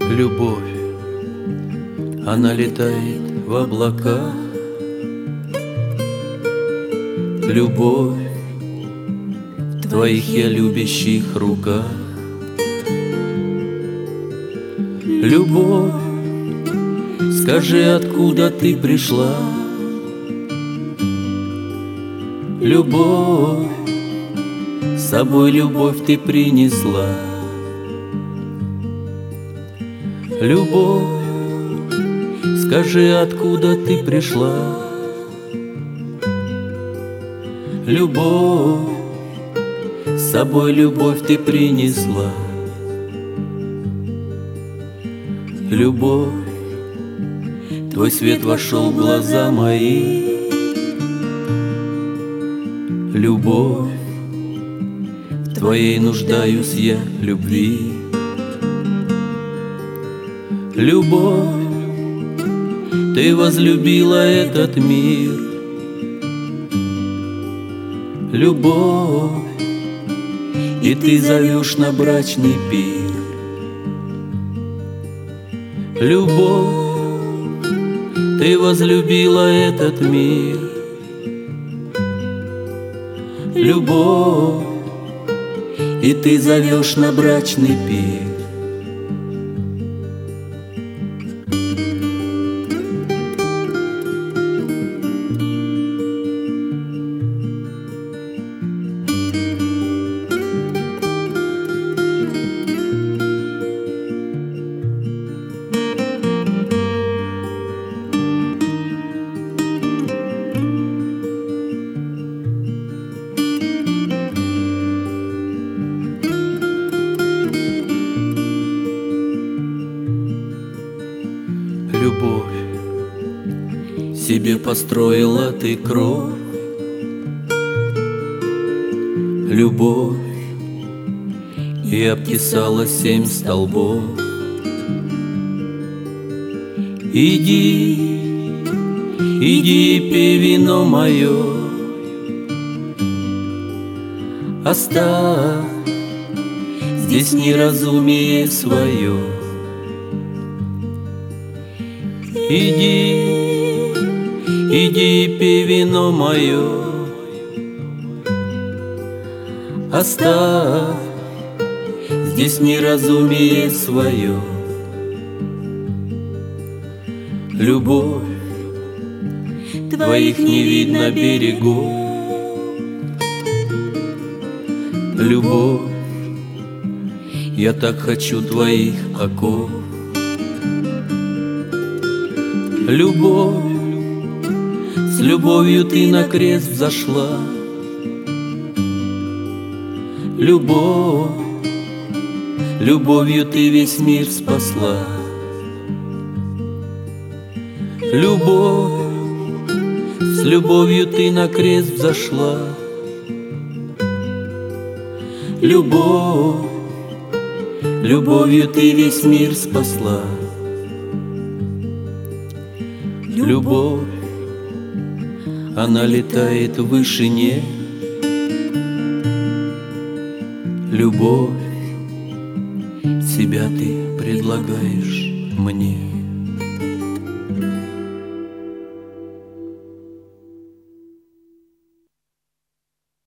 Любовь, она летает в облаках. Любовь в твоих я любящих руках. Любовь, скажи, откуда ты пришла? Любовь, с собой любовь ты принесла. Любовь, скажи, откуда ты пришла? Любовь, с собой любовь ты принесла. Любовь, твой свет вошел в глаза мои. Любовь, в твоей нуждаюсь я любви. Любовь, ты возлюбила этот мир. Любовь, и ты зовешь на брачный пир. Любовь, ты возлюбила этот мир. Любовь, и ты зовешь на брачный пир. Любовь, себе построила ты кровь. Любовь, и обтесала 7 столбов. Иди, иди и пей вино мое. Оставь здесь неразумие свое. Иди, иди и пей вино мое. Оставь здесь неразумие свое. Любовь, твоих не видно берегов. Любовь, я так хочу твоих оков. Любовь, с любовью ты на крест взошла. Любовь, любовью ты весь мир спасла. Любовь, с любовью ты на крест взошла. Любовь, любовью ты весь мир спасла. Любовь, она летает в вышине. Любовь, себя ты предлагаешь мне.